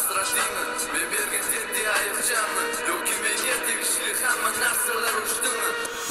Asradimi, men bergan teddi ayiqchamni, yoki menga tegishli hamma narsalar uchdimi?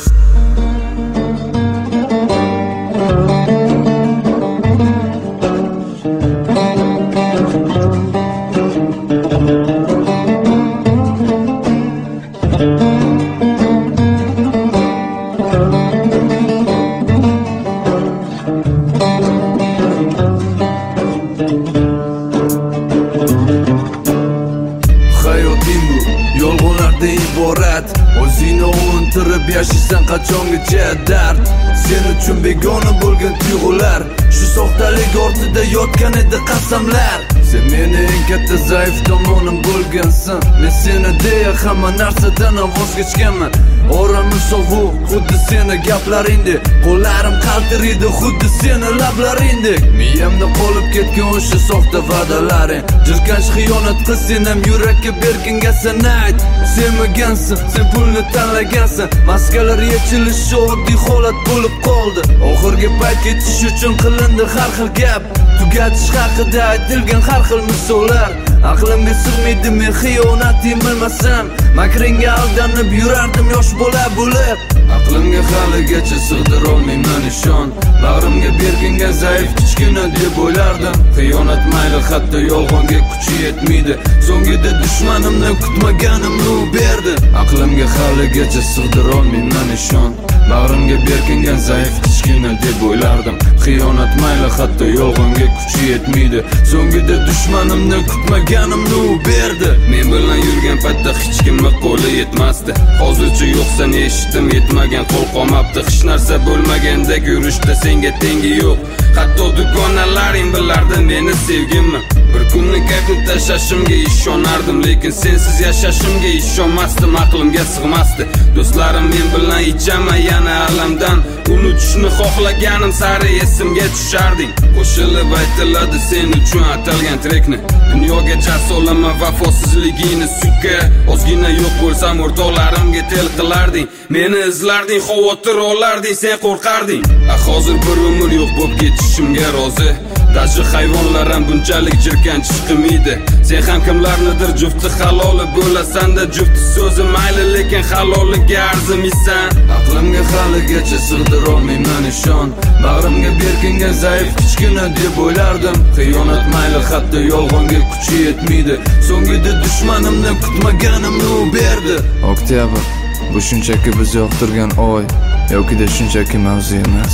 iborat o'zingni o'ntirib yashaysan qachongacha dard sen uchun begona bo'lgan tuyg'ular shu soxtalik ortida yotgan edi qasamlar sen meni eng katta zaif tomonim bo'lgansan men seni deya hamma narsadan voz kechganman oramiz sovuq xuddi seni gaplaringdek qo'llarim qaltiraydi xuddi seni lablaringdek miyamda qolib ketgan o'sha soxta va'dalaring jirkanch xiyonat qil sen ham yurakka berkingasan ayt sevmagansan sen pulni tanlagansan maskalar yechilishi oddiy holat bo'lib qoldi oxirgi payt ketish uchun qilindi har xil gap tugatish haqida aytilgan har xil misollar aqlimga sig'maydi men xiyonatni bilmasam makringga aldanib yurardim yosh bola bo'lib aqlimga haligacha sig'dirolmayman ishon bag'rimga berkingan zaif kichkina deb o'ylardim xiyonat mayli hatto yolg'onga kuchi yetmaydi so'ngida dushmanimni kutmaganimni u berdi aqlimga haligacha sig'dirolmayman ishon bag'rimga berkingan zaif kichkina deb o'ylardim xiyonat mayli hatto yolg'onga kuchi yetmaydi so'ngida dushmanimni kutmaganimni u berdi men bilan yurgan paytda hech kimni qo'li yetmasdi hozircha yo'qsan eshitdim yetmagan qo'l qolmabdi hech narsa bo'lmagandek yurishda senga tengi yo'q hatto dugonalaring bilardi meni sevgimni bir kunni kayfni tashlashimga ishonardim lekin sensiz yashashimga ishonmasdim aqlimga sig'masdi do'stlarim men bilan ichaman yana alamdan unutishni xohlaganim sari esimga tusharding qo'shilib aytiladi sen uchun atalgan trekni dunyoga jar solaman vafosizligingni sukka ozgina yo'q bo'lsam o'rtoqlarimga tel qilarding meni izlarding xavotir olarding sen qo'rqarding hozir bir umr yo'q bo'lib ketishimga rozi Dashi hayvonlar ham bunchalik jirkanch qilmaydi sen ham kimlarnidir jufti haloli bo'lasan-da jufti so'zi mayli lekin haloliga arzimaysan aqlimga haligacha sig'dirolmayman ishon bag'rimga berkingan zaif kichkina deb o'ylardim xiyonat mayli hatto yolg'onga kuchi yetmaydi so'ngida dushmanimni kutmaganimni u berdi oktyabr bu shunchaki biz yoqtirgan oy yokida shunchaki mavzu emas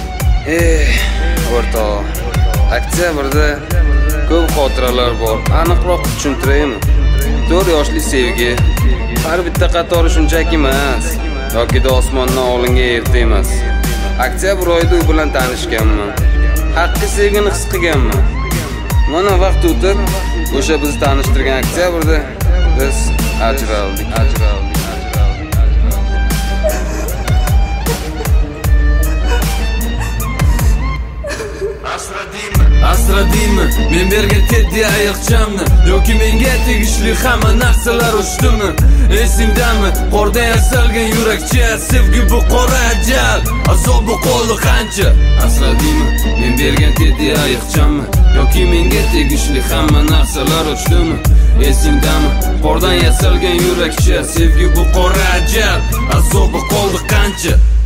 o'rtoq Oktyabrda ko'p xotiralar bor. Aniqroq tushuntiraymi? 4 yoshli sevgi har bitta qatori shunchaki emas, yoki da osmondan olingan erta emas. Oktyabr oyida u bilan tanishganman. Haqiqiy sevgini his qilganman. Mana vaqt o'tib, o'sha bizni tanishtirgan oktyabrda biz ajraldik. Asradimi, men bergan teddi ayiqchamni yoki menga tegishli hamma narsalar uchdimi esingdami qorda yasalgan yurakcha sevgi bu qora ajal azobi qoldi qancha asradimi men bergan teddi ayiqchamni yoki menga tegishli hamma narsalar uchdimi esingdami qordan yasalgan yurakcha sevgi bu qora ajal azobi qoldi qancha